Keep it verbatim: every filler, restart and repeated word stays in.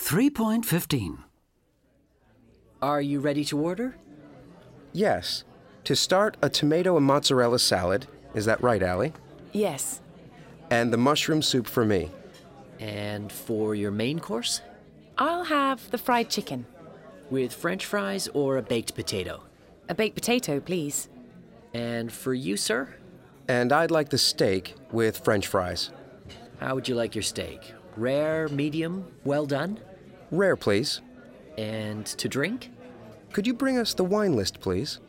three point one five. Are you ready to order? Yes. To start, a tomato and mozzarella salad. Is that right, Allie? Yes. And the mushroom soup for me. And for your main course? I'll have the fried chicken. With French fries or a baked potato? A baked potato, please. And for you, sir? And I'd like the steak with French fries. How would you like your steak? Rare, medium, well done? Rare, please. And to drink? Could you bring us the wine list, please?